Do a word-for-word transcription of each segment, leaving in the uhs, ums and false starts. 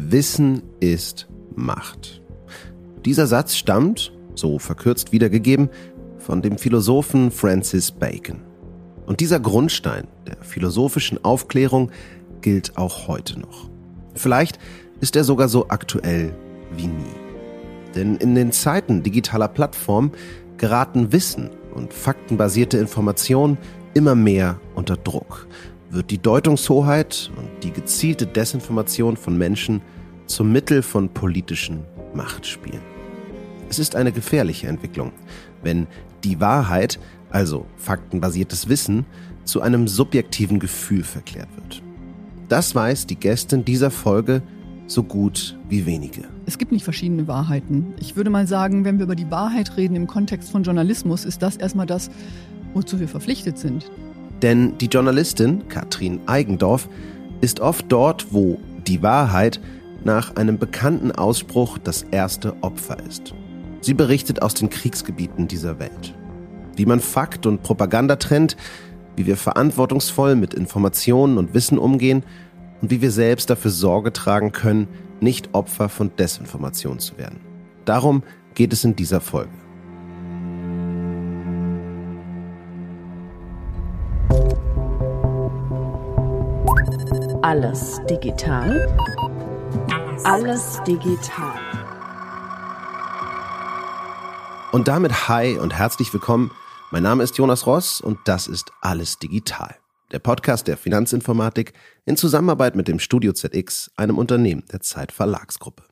Wissen ist Macht. Dieser Satz stammt, so verkürzt wiedergegeben, von dem Philosophen Francis Bacon. Und dieser Grundstein der philosophischen Aufklärung gilt auch heute noch. Vielleicht ist er sogar so aktuell wie nie. Denn in den Zeiten digitaler Plattformen geraten Wissen und faktenbasierte Informationen immer mehr unter Druck. Wird die Deutungshoheit und die gezielte Desinformation von Menschen zum Mittel von politischen Machtspielen. Es ist eine gefährliche Entwicklung, wenn die Wahrheit, also faktenbasiertes Wissen, zu einem subjektiven Gefühl verklärt wird. Das weiß die Gästin dieser Folge so gut wie wenige. Es gibt nicht verschiedene Wahrheiten. Ich würde mal sagen, wenn wir über die Wahrheit reden im Kontext von Journalismus, ist das erstmal das, wozu wir verpflichtet sind. Denn die Journalistin Katrin Eigendorf ist oft dort, wo die Wahrheit nach einem bekannten Ausspruch das erste Opfer ist. Sie berichtet aus den Kriegsgebieten dieser Welt. Wie man Fakt und Propaganda trennt, wie wir verantwortungsvoll mit Informationen und Wissen umgehen und wie wir selbst dafür Sorge tragen können, nicht Opfer von Desinformation zu werden. Darum geht es in dieser Folge. Alles digital. Alles digital. Und damit hi und herzlich willkommen. Mein Name ist Jonas Ross und das ist Alles digital. Der Podcast der Finanzinformatik in Zusammenarbeit mit dem Studio Z X, einem Unternehmen der Zeit Verlagsgruppe.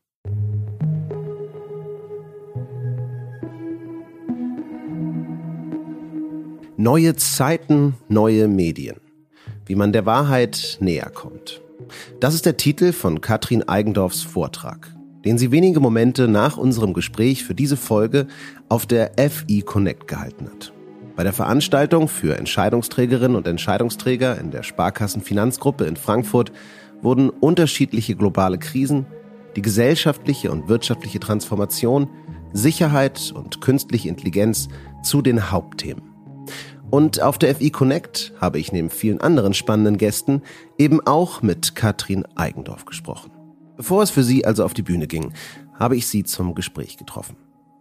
Neue Zeiten, neue Medien. Wie man der Wahrheit näher kommt. Das ist der Titel von Katrin Eigendorfs Vortrag, den sie wenige Momente nach unserem Gespräch für diese Folge auf der F I Connect gehalten hat. Bei der Veranstaltung für Entscheidungsträgerinnen und Entscheidungsträger in der Sparkassenfinanzgruppe in Frankfurt wurden unterschiedliche globale Krisen, die gesellschaftliche und wirtschaftliche Transformation, Sicherheit und künstliche Intelligenz zu den Hauptthemen. Und auf der F I Connect habe ich neben vielen anderen spannenden Gästen eben auch mit Katrin Eigendorf gesprochen. Bevor es für sie also auf die Bühne ging, habe ich sie zum Gespräch getroffen.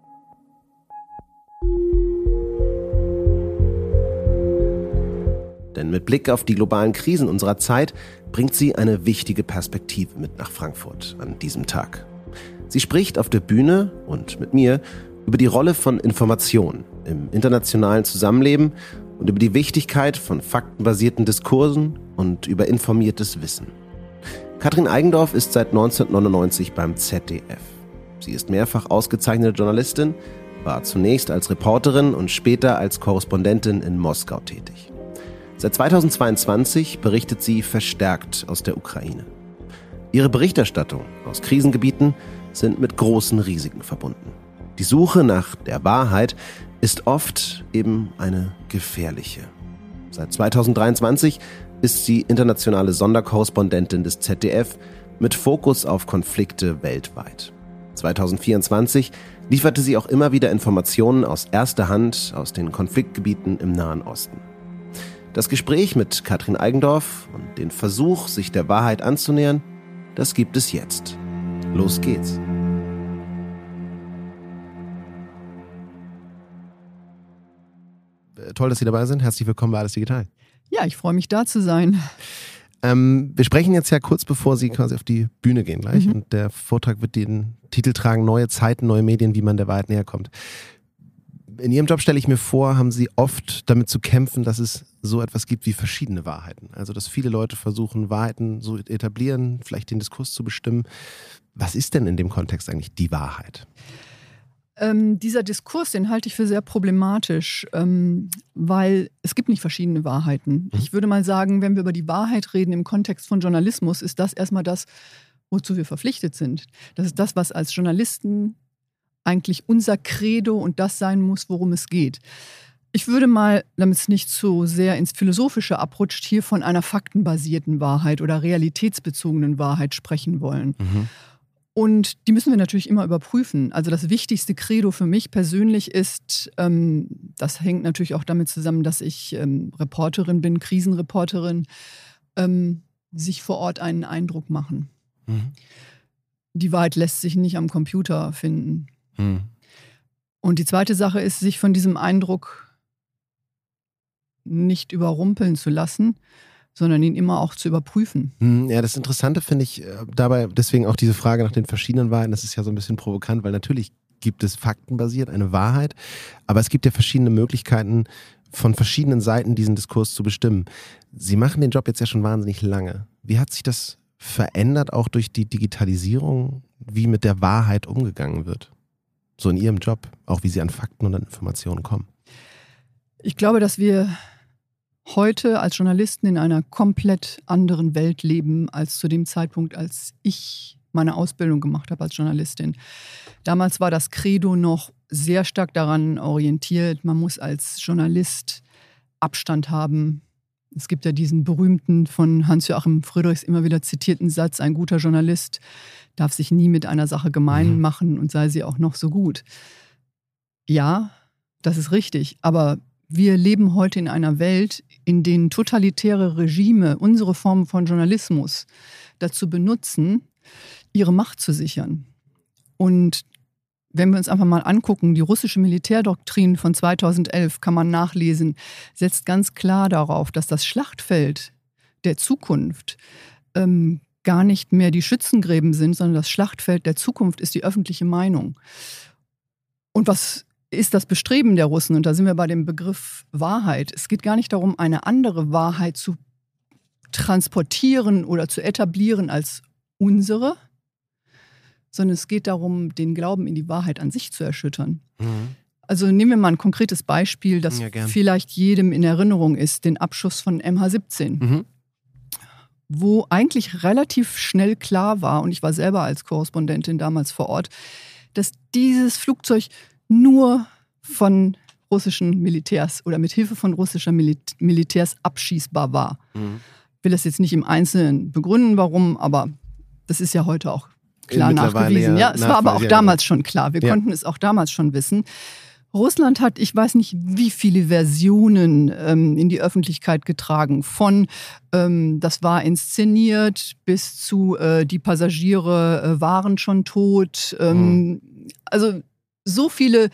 Denn mit Blick auf die globalen Krisen unserer Zeit bringt sie eine wichtige Perspektive mit nach Frankfurt an diesem Tag. Sie spricht auf der Bühne und mit mir über die Rolle von Information im internationalen Zusammenleben und über die Wichtigkeit von faktenbasierten Diskursen und über informiertes Wissen. Katrin Eigendorf ist seit neunzehnhundertneunundneunzig beim Z D F. Sie ist mehrfach ausgezeichnete Journalistin, war zunächst als Reporterin und später als Korrespondentin in Moskau tätig. Seit zweitausendzweiundzwanzig berichtet sie verstärkt aus der Ukraine. Ihre Berichterstattung aus Krisengebieten sind mit großen Risiken verbunden. Die Suche nach der Wahrheit ist oft eben eine gefährliche. Seit zweitausenddreiundzwanzig ist sie internationale Sonderkorrespondentin des Z D F mit Fokus auf Konflikte weltweit. zweitausendvierundzwanzig lieferte sie auch immer wieder Informationen aus erster Hand aus den Konfliktgebieten im Nahen Osten. Das Gespräch mit Katrin Eigendorf und den Versuch, sich der Wahrheit anzunähern, das gibt es jetzt. Los geht's. Toll, dass Sie dabei sind. Herzlich willkommen bei Alles digital. Ja, ich freue mich, da zu sein. Ähm, wir sprechen jetzt ja kurz, bevor Sie quasi auf die Bühne gehen gleich. Mhm. Und der Vortrag wird den Titel tragen, Neue Zeiten, neue Medien, wie man der Wahrheit näher kommt. In Ihrem Job stelle ich mir vor, haben Sie oft damit zu kämpfen, dass es so etwas gibt wie verschiedene Wahrheiten. Also, dass viele Leute versuchen, Wahrheiten so etablieren, vielleicht den Diskurs zu bestimmen. Was ist denn in dem Kontext eigentlich die Wahrheit? Ähm, dieser Diskurs, den halte ich für sehr problematisch, ähm, weil es gibt nicht verschiedene Wahrheiten. Ich würde mal sagen, wenn wir über die Wahrheit reden im Kontext von Journalismus, ist das erstmal das, wozu wir verpflichtet sind. Das ist das, was als Journalisten eigentlich unser Credo und das sein muss, worum es geht. Ich würde mal, damit es nicht zu sehr ins Philosophische abrutscht, hier von einer faktenbasierten Wahrheit oder realitätsbezogenen Wahrheit sprechen wollen. Mhm. Und die müssen wir natürlich immer überprüfen. Also das wichtigste Credo für mich persönlich ist, ähm, das hängt natürlich auch damit zusammen, dass ich ähm, Reporterin bin, Krisenreporterin, ähm, sich vor Ort einen Eindruck machen. Mhm. die Wahrheit lässt sich nicht am Computer finden. Hm. Und die zweite Sache ist, sich von diesem Eindruck nicht überrumpeln zu lassen, sondern ihn immer auch zu überprüfen. Hm, ja, das Interessante finde ich äh, dabei, deswegen auch diese Frage nach den verschiedenen Wahrheiten, das ist ja so ein bisschen provokant, weil natürlich gibt es faktenbasiert eine Wahrheit, aber es gibt ja verschiedene Möglichkeiten, von verschiedenen Seiten diesen Diskurs zu bestimmen. Sie machen den Job jetzt ja schon wahnsinnig lange. Wie hat sich das verändert, auch durch die Digitalisierung, wie mit der Wahrheit umgegangen wird? So in Ihrem Job, auch wie Sie an Fakten und an Informationen kommen. Ich glaube, dass wir heute als Journalisten in einer komplett anderen Welt leben als zu dem Zeitpunkt, als ich meine Ausbildung gemacht habe als Journalistin. Damals war das Credo noch sehr stark daran orientiert, man muss als Journalist Abstand haben. Es gibt ja diesen berühmten, von Hans-Joachim Friedrichs immer wieder zitierten Satz, ein guter Journalist darf sich nie mit einer Sache gemein Mhm. machen und sei sie auch noch so gut. Ja, das ist richtig, aber wir leben heute in einer Welt, in der totalitäre Regime unsere Form von Journalismus dazu benutzen, ihre Macht zu sichern. Und wenn wir uns einfach mal angucken, die russische Militärdoktrin von zweitausendelf, kann man nachlesen, setzt ganz klar darauf, dass das Schlachtfeld der Zukunft ähm, gar nicht mehr die Schützengräben sind, sondern das Schlachtfeld der Zukunft ist die öffentliche Meinung. Und was ist das Bestreben der Russen? Und da sind wir bei dem Begriff Wahrheit. Es geht gar nicht darum, eine andere Wahrheit zu transportieren oder zu etablieren als unsere, sondern es geht darum, den Glauben in die Wahrheit an sich zu erschüttern. Mhm. Also nehmen wir mal ein konkretes Beispiel, das Ja, gern. vielleicht jedem in Erinnerung ist, den Abschuss von M H siebzehn, Mhm. wo eigentlich relativ schnell klar war, und ich war selber als Korrespondentin damals vor Ort, dass dieses Flugzeug nur von russischen Militärs oder mit Hilfe von russischer Milit- Militärs abschießbar war. Mhm. Ich will das jetzt nicht im Einzelnen begründen, warum, aber das ist ja heute auch klar Mittlerweile nachgewiesen. ja Ja, es war aber auch nachweisbar. damals schon klar. Wir Ja. konnten es auch damals schon wissen. Russland hat, ich weiß nicht, wie viele Versionen ähm, in die Öffentlichkeit getragen. Von, ähm, das war inszeniert, bis zu, äh, die Passagiere äh, waren schon tot. Ähm, Mhm. Also so viele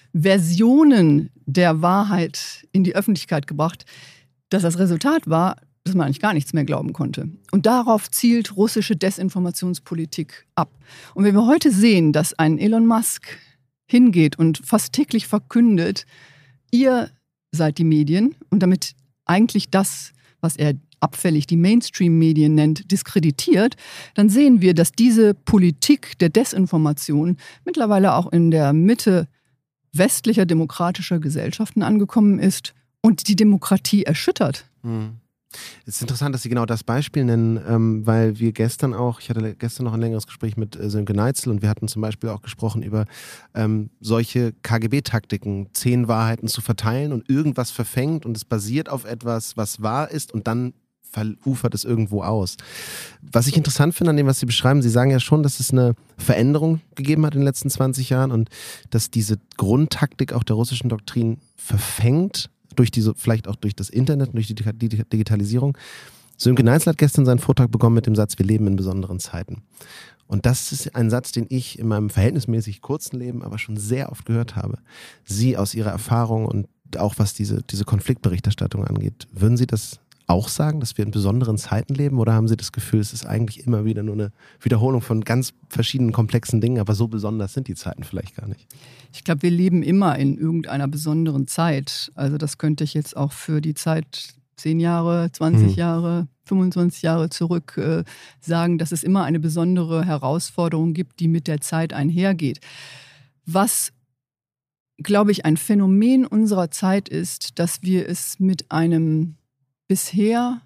Versionen der Wahrheit in die Öffentlichkeit gebracht, dass das Resultat war, dass man eigentlich gar nichts mehr glauben konnte. Und darauf zielt russische Desinformationspolitik ab. Und wenn wir heute sehen, dass ein Elon Musk hingeht und fast täglich verkündet, ihr seid die Medien und damit eigentlich das, was er abfällig die Mainstream-Medien nennt, diskreditiert, dann sehen wir, dass diese Politik der Desinformation mittlerweile auch in der Mitte westlicher demokratischer Gesellschaften angekommen ist und die Demokratie erschüttert. Mhm. Es ist interessant, dass Sie genau das Beispiel nennen, ähm, weil wir gestern auch, ich hatte gestern noch ein längeres Gespräch mit äh, Sönke Neitzel und wir hatten zum Beispiel auch gesprochen über ähm, solche K G B-Taktiken, zehn Wahrheiten zu verteilen und irgendwas verfängt und es basiert auf etwas, was wahr ist und dann verufert es irgendwo aus. Was ich interessant finde an dem, was Sie beschreiben, Sie sagen ja schon, dass es eine Veränderung gegeben hat in den letzten zwanzig Jahren und dass diese Grundtaktik auch der russischen Doktrin verfängt, durch diese, vielleicht auch durch das Internet und durch die Digitalisierung. Sönke Neitzel hat gestern seinen Vortrag begonnen mit dem Satz, wir leben in besonderen Zeiten. Und das ist ein Satz, den ich in meinem verhältnismäßig kurzen Leben aber schon sehr oft gehört habe. Sie aus Ihrer Erfahrung und auch was diese, diese Konfliktberichterstattung angeht, würden Sie das auch sagen, dass wir in besonderen Zeiten leben, oder haben Sie das Gefühl, es ist eigentlich immer wieder nur eine Wiederholung von ganz verschiedenen komplexen Dingen, aber so besonders sind die Zeiten vielleicht gar nicht? Ich glaube, wir leben immer in irgendeiner besonderen Zeit. Also das könnte ich jetzt auch für die Zeit zehn Jahre, zwanzig Mhm. Jahre, fünfundzwanzig Jahre zurück äh, sagen, dass es immer eine besondere Herausforderung gibt, die mit der Zeit einhergeht. Was, glaube ich, ein Phänomen unserer Zeit ist, dass wir es mit einem bisher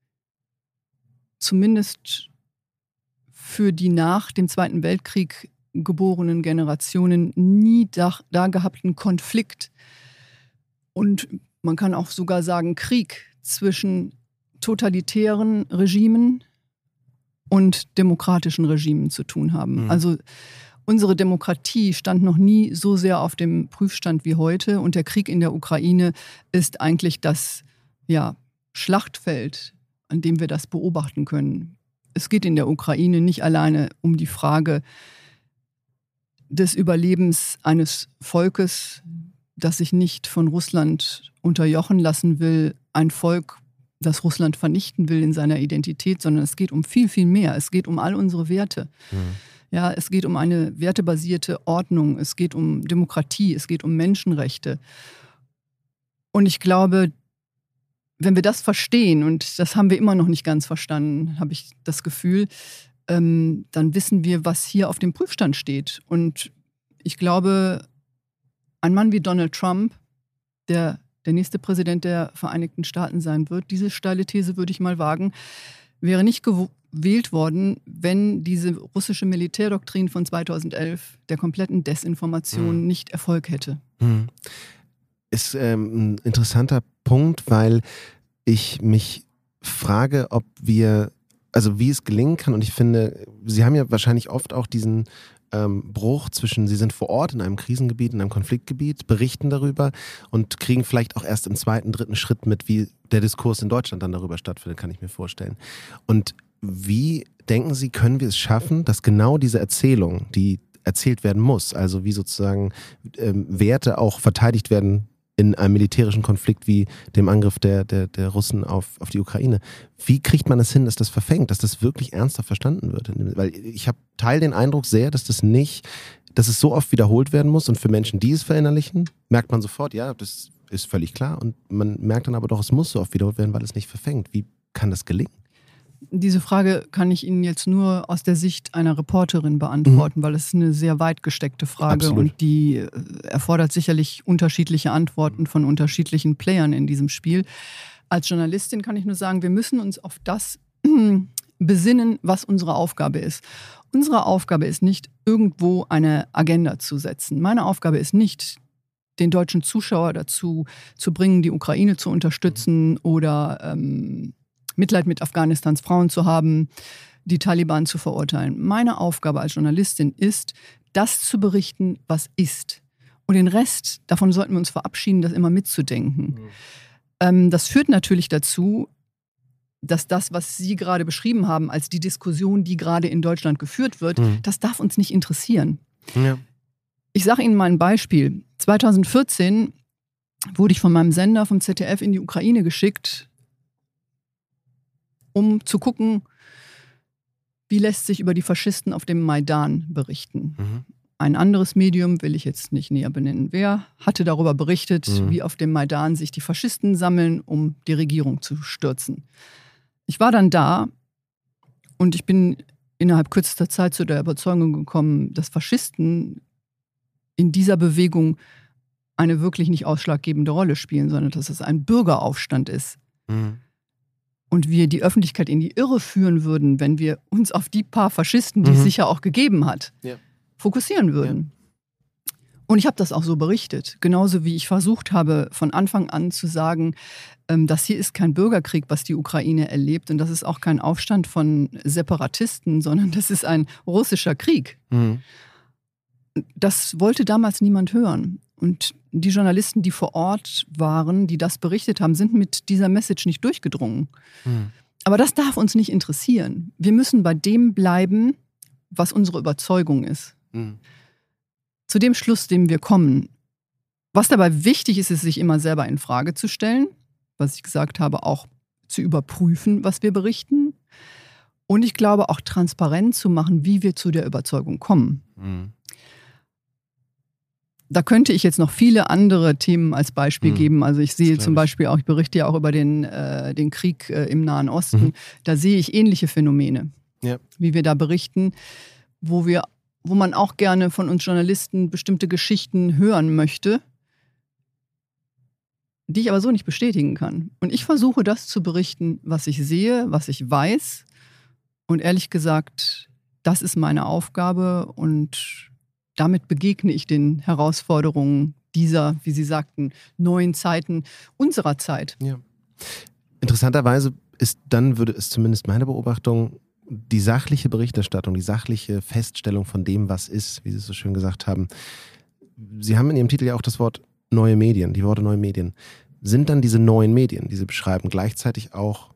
zumindest für die nach dem Zweiten Weltkrieg geborenen Generationen nie da, da gehabten Konflikt und man kann auch sogar sagen Krieg zwischen totalitären Regimen und demokratischen Regimen zu tun haben. Mhm. Also unsere Demokratie stand noch nie so sehr auf dem Prüfstand wie heute und der Krieg in der Ukraine ist eigentlich das ja, Schlachtfeld, an dem wir das beobachten können. es geht in der Ukraine nicht alleine um die Frage des Überlebens eines Volkes, das sich nicht von Russland unterjochen lassen will, ein Volk, das Russland vernichten will in seiner Identität, sondern es geht um viel, viel mehr. Es geht um all unsere Werte. Mhm. Ja, es geht um eine wertebasierte Ordnung, es geht um Demokratie, es geht um Menschenrechte. Und ich glaube, wenn wir das verstehen, und das haben wir immer noch nicht ganz verstanden, habe ich das Gefühl, ähm, dann wissen wir, was hier auf dem Prüfstand steht. Und ich glaube, ein Mann wie Donald Trump, der der nächste Präsident der Vereinigten Staaten sein wird, diese steile These würde ich mal wagen, wäre nicht gewählt worden, wenn diese russische Militärdoktrin von zweitausendelf der kompletten Desinformation hm. nicht Erfolg hätte. Hm. Ist ähm, ein interessanter Punkt, weil ich mich frage, ob wir, also wie es gelingen kann, und ich finde, Sie haben ja wahrscheinlich oft auch diesen ähm, Bruch zwischen, Sie sind vor Ort in einem Krisengebiet, in einem Konfliktgebiet, berichten darüber und kriegen vielleicht auch erst im zweiten, dritten Schritt mit, wie der Diskurs in Deutschland dann darüber stattfindet, kann ich mir vorstellen. Und wie, denken Sie, können wir es schaffen, dass genau diese Erzählung, die erzählt werden muss, also wie sozusagen ähm, Werte auch verteidigt werden in einem militärischen Konflikt wie dem Angriff der, der, der Russen auf, auf die Ukraine. Wie kriegt man es hin, dass das verfängt, dass das wirklich ernsthaft verstanden wird? Weil ich habe teil den Eindruck sehr, dass das nicht, dass es so oft wiederholt werden muss, und für Menschen, die es verinnerlichen, merkt man sofort, ja, das ist völlig klar, und man merkt dann aber doch, es muss so oft wiederholt werden, weil es nicht verfängt. Wie kann das gelingen? Diese Frage kann ich Ihnen jetzt nur aus der Sicht einer Reporterin beantworten, mhm. weil es ist eine sehr weit gesteckte Frage. Absolut. Und die erfordert sicherlich unterschiedliche Antworten von unterschiedlichen Playern in diesem Spiel. Als Journalistin kann ich nur sagen, wir müssen uns auf das besinnen, was unsere Aufgabe ist. Unsere Aufgabe ist nicht, irgendwo eine Agenda zu setzen. Meine Aufgabe ist nicht, den deutschen Zuschauer dazu zu bringen, die Ukraine zu unterstützen oder ähm, Mitleid mit Afghanistans Frauen zu haben, die Taliban zu verurteilen. Meine Aufgabe als Journalistin ist, das zu berichten, was ist. Und den Rest, davon sollten wir uns verabschieden, das immer mitzudenken. Mhm. Ähm, das führt natürlich dazu, dass das, was Sie gerade beschrieben haben, als die Diskussion, die gerade in Deutschland geführt wird, mhm. das darf uns nicht interessieren. Ja. Ich sage Ihnen mal ein Beispiel. zweitausendvierzehn wurde ich von meinem Sender, vom Z D F, in die Ukraine geschickt, um zu gucken, wie lässt sich über die Faschisten auf dem Maidan berichten. Mhm. Ein anderes Medium, will ich jetzt nicht näher benennen, wer, hatte darüber berichtet, mhm. wie auf dem Maidan sich die Faschisten sammeln, um die Regierung zu stürzen. Ich war dann da und ich bin innerhalb kürzester Zeit zu der Überzeugung gekommen, dass Faschisten in dieser Bewegung eine wirklich nicht ausschlaggebende Rolle spielen, sondern dass es ein Bürgeraufstand ist. Mhm. Und wir die Öffentlichkeit in die Irre führen würden, wenn wir uns auf die paar Faschisten, die mhm. es sicher auch gegeben hat, ja. fokussieren würden. Ja. Und ich habe das auch so berichtet. Genauso wie ich versucht habe, von Anfang an zu sagen, ähm, das hier ist kein Bürgerkrieg, was die Ukraine erlebt. Und das ist auch kein Aufstand von Separatisten, sondern das ist ein russischer Krieg. Mhm. Das wollte damals niemand hören. Und die Journalisten, die vor Ort waren, die das berichtet haben, sind mit dieser Message nicht durchgedrungen. Mhm. Aber das darf uns nicht interessieren. Wir müssen bei dem bleiben, was unsere Überzeugung ist. Mhm. Zu dem Schluss, dem wir kommen. Was dabei wichtig ist, ist, sich immer selber in Frage zu stellen, was ich gesagt habe, auch zu überprüfen, was wir berichten. Und ich glaube, auch transparent zu machen, wie wir zu der Überzeugung kommen. Mhm. Da könnte ich jetzt noch viele andere Themen als Beispiel mhm. geben. Also ich sehe zum Beispiel auch, ich berichte ja auch über den, äh, den Krieg äh, im Nahen Osten. Mhm. Da sehe ich ähnliche Phänomene, ja. wie wir da berichten, wo wir, wo man auch gerne von uns Journalisten bestimmte Geschichten hören möchte, die ich aber so nicht bestätigen kann. Und ich versuche das zu berichten, was ich sehe, was ich weiß. Und ehrlich gesagt, das ist meine Aufgabe und damit begegne ich den Herausforderungen dieser, wie Sie sagten, neuen Zeiten unserer Zeit. Ja. Interessanterweise ist dann, würde es zumindest meine Beobachtung, die sachliche Berichterstattung, die sachliche Feststellung von dem, was ist, wie Sie es so schön gesagt haben. Sie haben in Ihrem Titel ja auch das Wort neue Medien, die Worte neue Medien. Sind dann diese neuen Medien, die Sie beschreiben, gleichzeitig auch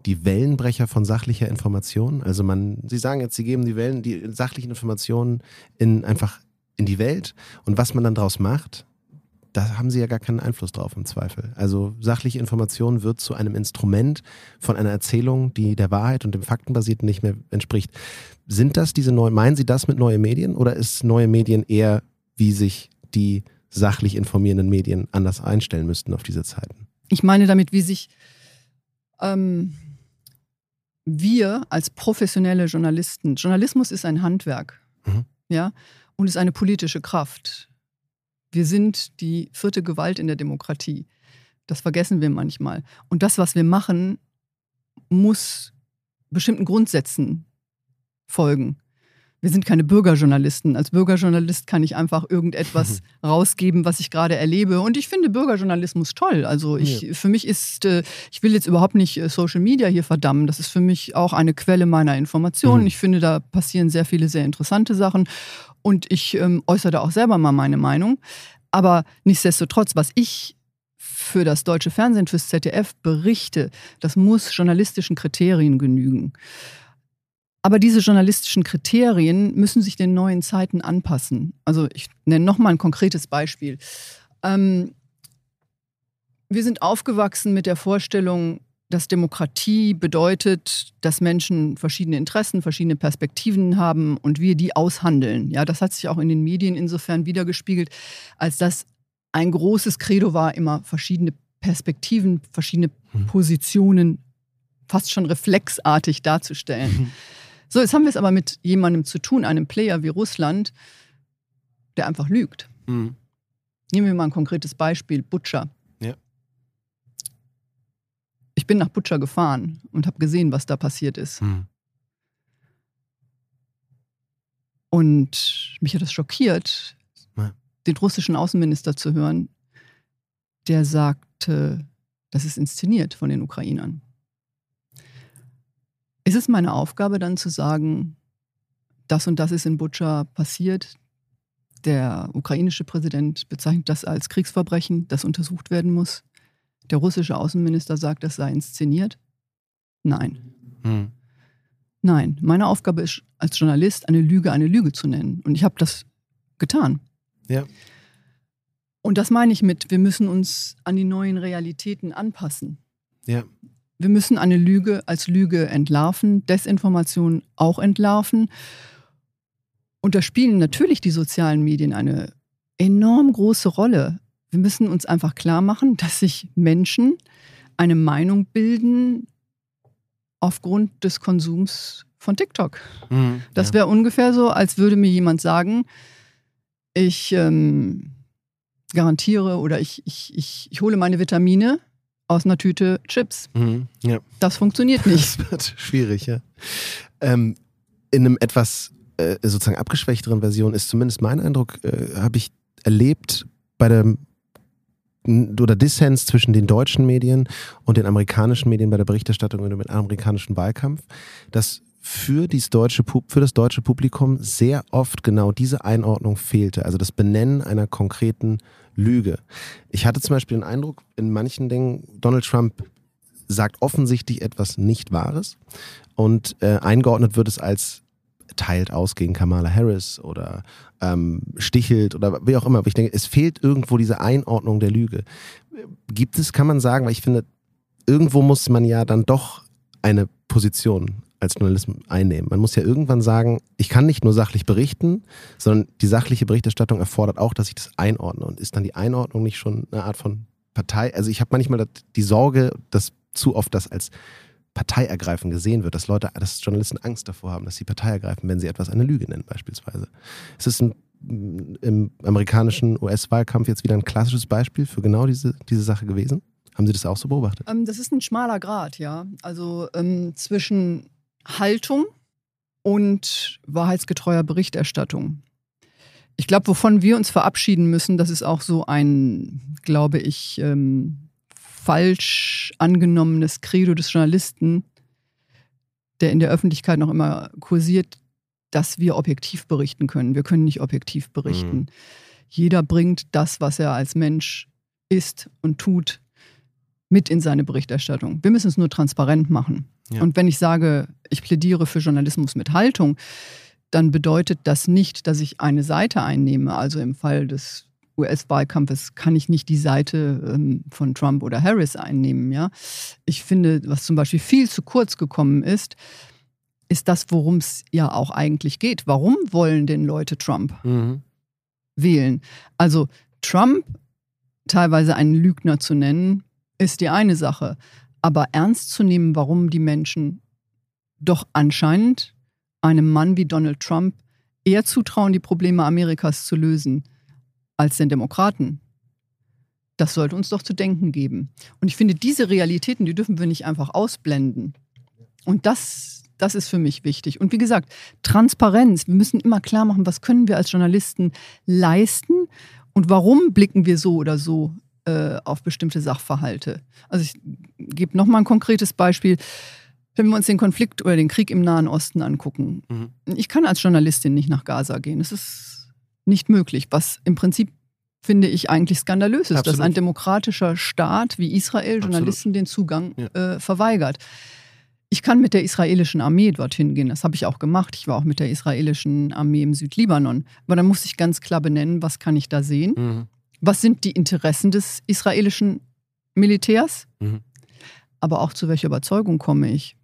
die Wellenbrecher von sachlicher Information? Also man, Sie sagen jetzt, Sie geben die Wellen, die sachlichen Informationen in, einfach in die Welt und was man dann draus macht, da haben Sie ja gar keinen Einfluss drauf im Zweifel. Also sachliche Information wird zu einem Instrument von einer Erzählung, die der Wahrheit und dem Faktenbasierten nicht mehr entspricht. Sind das diese neuen, meinen Sie das mit neue Medien oder ist neue Medien eher, wie sich die sachlich informierenden Medien anders einstellen müssten auf diese Zeiten? Ich meine damit, wie sich ähm, wir als professionelle Journalisten, Journalismus ist ein Handwerk, mhm. ja, und ist eine politische Kraft. Wir sind die vierte Gewalt in der Demokratie. Das vergessen wir manchmal. Und das, was wir machen, muss bestimmten Grundsätzen folgen. Wir sind keine Bürgerjournalisten. Als Bürgerjournalist kann ich einfach irgendetwas mhm. rausgeben, was ich gerade erlebe. Und ich finde Bürgerjournalismus toll. Also ich, ja. für mich ist, ich will jetzt überhaupt nicht Social Media hier verdammen. Das ist für mich auch eine Quelle meiner Informationen. Mhm. Ich finde, da passieren sehr viele sehr interessante Sachen. Und ich ähm, äußere da auch selber mal meine Meinung. Aber nichtsdestotrotz, was ich für das deutsche Fernsehen, fürs Z D F berichte, das muss journalistischen Kriterien genügen. Aber diese journalistischen Kriterien müssen sich den neuen Zeiten anpassen. Also ich nenne nochmal ein konkretes Beispiel. Ähm, wir sind aufgewachsen mit der Vorstellung, dass Demokratie bedeutet, dass Menschen verschiedene Interessen, verschiedene Perspektiven haben und wir die aushandeln. Ja, das hat sich auch in den Medien insofern wiedergespiegelt, als das ein großes Credo war, immer verschiedene Perspektiven, verschiedene Positionen fast schon reflexartig darzustellen. So, jetzt haben wir es aber mit jemandem zu tun, einem Player wie Russland, der einfach lügt. Mhm. Nehmen wir mal ein konkretes Beispiel, Butscha. Ja. Ich bin nach Butscha gefahren und habe gesehen, was da passiert ist. Mhm. Und mich hat das schockiert, ja. den russischen Außenminister zu hören, der sagte, das ist inszeniert von den Ukrainern. Ist es meine Aufgabe dann zu sagen, das und das ist in Butscha passiert? Der ukrainische Präsident bezeichnet das als Kriegsverbrechen, das untersucht werden muss. Der russische Außenminister sagt, das sei inszeniert. Nein. Hm. Nein, meine Aufgabe ist als Journalist, eine Lüge eine Lüge zu nennen. Und ich habe das getan. Ja. Und das meine ich mit, wir müssen uns an die neuen Realitäten anpassen. Ja. Wir müssen eine Lüge als Lüge entlarven, Desinformation auch entlarven. Und da spielen natürlich die sozialen Medien eine enorm große Rolle. Wir müssen uns einfach klar machen, dass sich Menschen eine Meinung bilden aufgrund des Konsums von TikTok. Mhm, das wäre ja. ungefähr so, als würde mir jemand sagen, ich ähm, garantiere oder ich, ich, ich, ich hole meine Vitamine aus einer Tüte Chips. Mhm, ja. Das funktioniert nicht. Das wird schwierig, ja. Ähm, in einem etwas äh, sozusagen abgeschwächteren Version ist zumindest mein Eindruck, äh, habe ich erlebt bei der oder Dissens zwischen den deutschen Medien und den amerikanischen Medien bei der Berichterstattung über den amerikanischen Wahlkampf, dass für, dies deutsche, für das deutsche Publikum sehr oft genau diese Einordnung fehlte, also das Benennen einer konkreten Lüge. Ich hatte zum Beispiel den Eindruck, in manchen Dingen, Donald Trump sagt offensichtlich etwas nicht Wahres und äh, eingeordnet wird es als teilt aus gegen Kamala Harris oder ähm, stichelt oder wie auch immer. Aber ich denke, es fehlt irgendwo diese Einordnung der Lüge. Gibt es, kann man sagen, weil ich finde, irgendwo muss man ja dann doch eine Position als Journalist einnehmen. Man muss ja irgendwann sagen, ich kann nicht nur sachlich berichten, sondern die sachliche Berichterstattung erfordert auch, dass ich das einordne. Und ist dann die Einordnung nicht schon eine Art von Partei? Also ich habe manchmal die Sorge, dass zu oft das als Partei ergreifen gesehen wird, dass Leute, dass Journalisten Angst davor haben, dass sie Partei ergreifen, wenn sie etwas eine Lüge nennen beispielsweise. Es ist ein, im amerikanischen U S-Wahlkampf jetzt wieder ein klassisches Beispiel für genau diese, diese Sache gewesen. Haben Sie das auch so beobachtet? Ähm, das ist ein schmaler Grat, ja. Also ähm, zwischen Haltung und wahrheitsgetreuer Berichterstattung. Ich glaube, wovon wir uns verabschieden müssen, das ist auch so ein, glaube ich, ähm, falsch angenommenes Credo des Journalisten, der in der Öffentlichkeit noch immer kursiert, dass wir objektiv berichten können. Wir können nicht objektiv berichten. Mhm. Jeder bringt das, was er als Mensch ist und tut, mit in seine Berichterstattung. Wir müssen es nur transparent machen. Ja. Und wenn ich sage, ich plädiere für Journalismus mit Haltung, dann bedeutet das nicht, dass ich eine Seite einnehme. Also im Fall des U S-Wahlkampfes kann ich nicht die Seite ähm, von Trump oder Harris einnehmen. Ja? Ich finde, was zum Beispiel viel zu kurz gekommen ist, ist das, worum es ja auch eigentlich geht. Warum wollen denn Leute Trump mhm. wählen? Also Trump teilweise einen Lügner zu nennen, ist die eine Sache. Aber ernst zu nehmen, warum die Menschen doch anscheinend einem Mann wie Donald Trump eher zutrauen, die Probleme Amerikas zu lösen, als den Demokraten. Das sollte uns doch zu denken geben. Und ich finde, diese Realitäten, die dürfen wir nicht einfach ausblenden. Und das, das ist für mich wichtig. Und wie gesagt, Transparenz. Wir müssen immer klar machen, was können wir als Journalisten leisten und warum blicken wir so oder so äh, auf bestimmte Sachverhalte. Also ich gebe nochmal ein konkretes Beispiel. Wenn wir uns den Konflikt oder den Krieg im Nahen Osten angucken. Mhm. Ich kann als Journalistin nicht nach Gaza gehen. Das ist nicht möglich, was im Prinzip, finde ich, eigentlich skandalös ist, Absolut. Dass ein demokratischer Staat wie Israel Journalisten Absolut. Den Zugang ja. äh, verweigert. Ich kann mit der israelischen Armee dorthin gehen, das habe ich auch gemacht. Ich war auch mit der israelischen Armee im Südlibanon. Aber dann muss ich ganz klar benennen, was kann ich da sehen? Mhm. Was sind die Interessen des israelischen Militärs? Mhm. Aber auch zu welcher Überzeugung komme ich?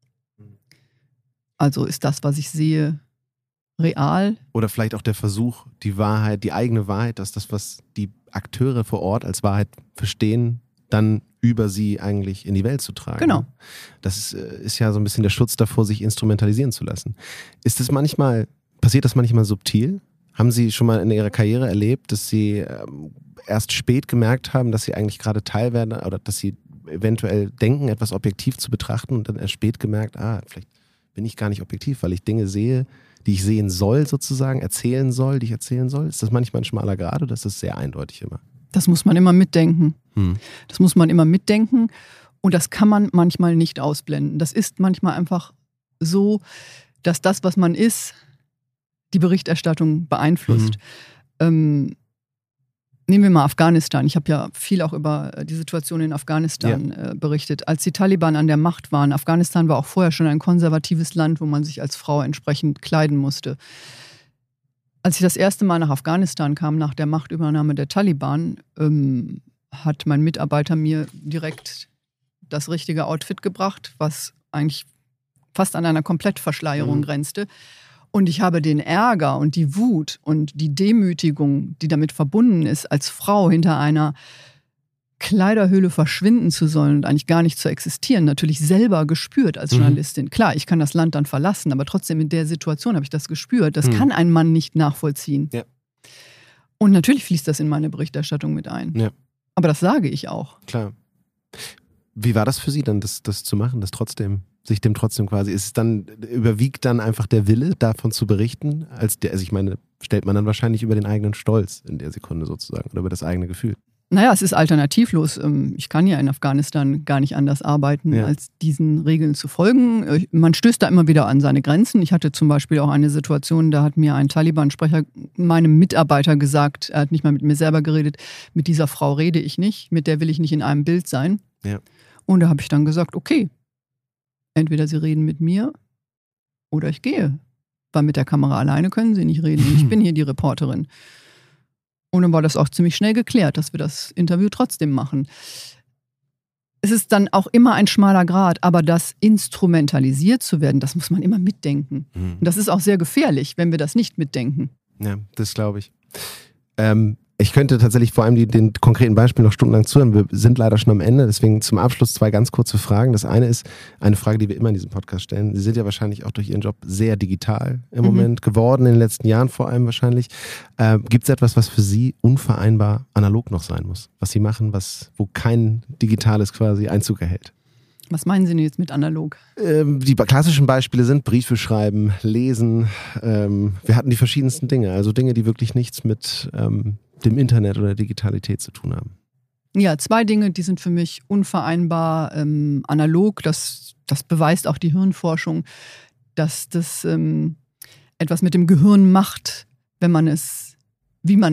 Also ist das, was ich sehe, real? Oder vielleicht auch der Versuch, die Wahrheit, die eigene Wahrheit, dass das, was die Akteure vor Ort als Wahrheit verstehen, dann über sie eigentlich in die Welt zu tragen. Genau. Das ist, ist ja so ein bisschen der Schutz davor, sich instrumentalisieren zu lassen. Ist das manchmal, passiert das manchmal subtil? Haben Sie schon mal in Ihrer Karriere erlebt, dass Sie ähm, erst spät gemerkt haben, dass Sie eigentlich gerade Teil werden oder dass Sie eventuell denken, etwas objektiv zu betrachten und dann erst spät gemerkt, ah, vielleicht bin ich gar nicht objektiv, weil ich Dinge sehe, die ich sehen soll sozusagen, erzählen soll, die ich erzählen soll? Ist das manchmal ein schmaler Grat oder ist das sehr eindeutig immer? Das muss man immer mitdenken. Hm. Das muss man immer mitdenken und das kann man manchmal nicht ausblenden. Das ist manchmal einfach so, dass das, was man ist, die Berichterstattung beeinflusst. Mhm. Ähm, nehmen wir mal Afghanistan. Ich habe ja viel auch über die Situation in Afghanistan ja. äh, berichtet. Als die Taliban an der Macht waren, Afghanistan war auch vorher schon ein konservatives Land, wo man sich als Frau entsprechend kleiden musste. Als ich das erste Mal nach Afghanistan kam, nach der Machtübernahme der Taliban, ähm, hat mein Mitarbeiter mir direkt das richtige Outfit gebracht, was eigentlich fast an einer Komplettverschleierung mhm. grenzte. Und ich habe den Ärger und die Wut und die Demütigung, die damit verbunden ist, als Frau hinter einer Kleiderhöhle verschwinden zu sollen und eigentlich gar nicht zu existieren, natürlich selber gespürt als Journalistin. Mhm. Klar, ich kann das Land dann verlassen, aber trotzdem in der Situation habe ich das gespürt. Das mhm. kann ein Mann nicht nachvollziehen. Ja. Und natürlich fließt das in meine Berichterstattung mit ein. Ja. Aber das sage ich auch. Klar. Wie war das für Sie dann, das, das zu machen, das trotzdem, sich dem trotzdem quasi, ist es dann, überwiegt dann einfach der Wille, davon zu berichten, als der, also ich meine, stellt man dann wahrscheinlich über den eigenen Stolz in der Sekunde sozusagen oder über das eigene Gefühl? Naja, es ist alternativlos. Ich kann ja in Afghanistan gar nicht anders arbeiten, ja. als diesen Regeln zu folgen. Man stößt da immer wieder an seine Grenzen. Ich hatte zum Beispiel auch eine Situation, da hat mir ein Taliban-Sprecher meinem Mitarbeiter gesagt, er hat nicht mal mit mir selber geredet, mit dieser Frau rede ich nicht, mit der will ich nicht in einem Bild sein. Ja. Und da habe ich dann gesagt, okay, entweder Sie reden mit mir oder ich gehe. Weil mit der Kamera alleine können Sie nicht reden. Ich bin hier die Reporterin. Und dann war das auch ziemlich schnell geklärt, dass wir das Interview trotzdem machen. Es ist dann auch immer ein schmaler Grat, aber das instrumentalisiert zu werden, das muss man immer mitdenken. Mhm. Und das ist auch sehr gefährlich, wenn wir das nicht mitdenken. Ja, das glaube ich. Ähm, ich könnte tatsächlich vor allem die, den konkreten Beispiel noch stundenlang zuhören. Wir sind leider schon am Ende, deswegen zum Abschluss zwei ganz kurze Fragen. Das eine ist eine Frage, die wir immer in diesem Podcast stellen. Sie sind ja wahrscheinlich auch durch Ihren Job sehr digital im mhm. Moment geworden, in den letzten Jahren vor allem wahrscheinlich. Äh, gibt es etwas, was für Sie unvereinbar analog noch sein muss? Was Sie machen, was, wo kein digitales quasi Einzug erhält? Was meinen Sie denn jetzt mit analog? Ähm, die klassischen Beispiele sind Briefe schreiben, lesen. Ähm, wir hatten die verschiedensten Dinge, also Dinge, die wirklich nichts mit ähm, dem Internet oder Digitalität zu tun haben. Ja, zwei Dinge, die sind für mich unvereinbar ähm, analog. Das, das beweist auch die Hirnforschung, dass das ähm, etwas mit dem Gehirn macht, wenn man es, wie man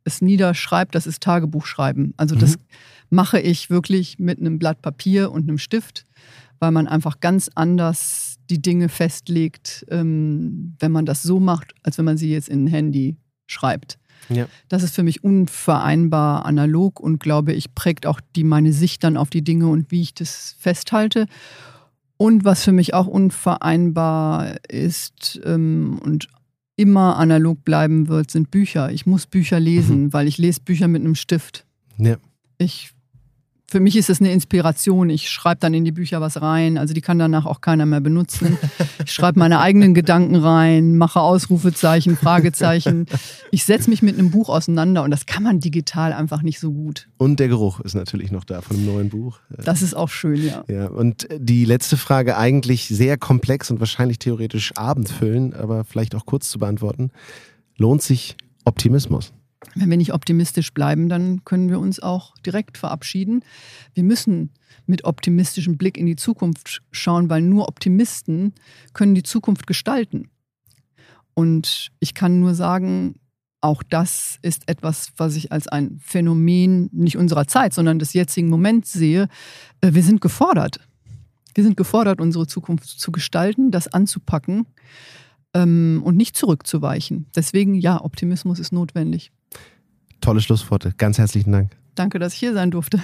es niederschreibt, das ist Tagebuchschreiben. Also das mhm. mache ich wirklich mit einem Blatt Papier und einem Stift, weil man einfach ganz anders die Dinge festlegt, ähm, wenn man das so macht, als wenn man sie jetzt in ein Handy schreibt. Ja. Das ist für mich unvereinbar analog und glaube ich, prägt auch die, meine Sicht dann auf die Dinge und wie ich das festhalte. Und was für mich auch unvereinbar ist ähm, und immer analog bleiben wird, sind Bücher. Ich muss Bücher lesen, mhm. weil ich lese Bücher mit einem Stift. Ja. Ich Für mich ist es eine Inspiration. Ich schreibe dann in die Bücher was rein. Also die kann danach auch keiner mehr benutzen. Ich schreibe meine eigenen Gedanken rein, mache Ausrufezeichen, Fragezeichen. Ich setze mich mit einem Buch auseinander und das kann man digital einfach nicht so gut. Und der Geruch ist natürlich noch da von einem neuen Buch. Das ist auch schön, ja. Ja, und die letzte Frage eigentlich sehr komplex und wahrscheinlich theoretisch abendfüllend, aber vielleicht auch kurz zu beantworten. Lohnt sich Optimismus? Wenn wir nicht optimistisch bleiben, dann können wir uns auch direkt verabschieden. Wir müssen mit optimistischem Blick in die Zukunft schauen, weil nur Optimisten können die Zukunft gestalten. Und ich kann nur sagen, auch das ist etwas, was ich als ein Phänomen nicht unserer Zeit, sondern des jetzigen Moments sehe. Wir sind gefordert. Wir sind gefordert, unsere Zukunft zu gestalten, das anzupacken ähm, und nicht zurückzuweichen. Deswegen, ja, Optimismus ist notwendig. Tolle Schlussworte. Ganz herzlichen Dank. Danke, dass ich hier sein durfte.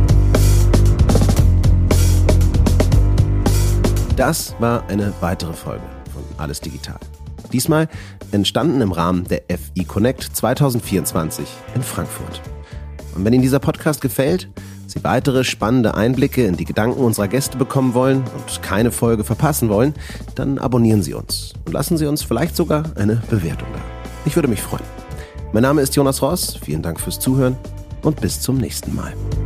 Das war eine weitere Folge von Alles Digital. Diesmal entstanden im Rahmen der F I Connect zwanzig vierundzwanzig in Frankfurt. Und wenn Ihnen dieser Podcast gefällt, Sie weitere spannende Einblicke in die Gedanken unserer Gäste bekommen wollen und keine Folge verpassen wollen, dann abonnieren Sie uns und lassen Sie uns vielleicht sogar eine Bewertung da. Ich würde mich freuen. Mein Name ist Jonas Ross, vielen Dank fürs Zuhören und bis zum nächsten Mal.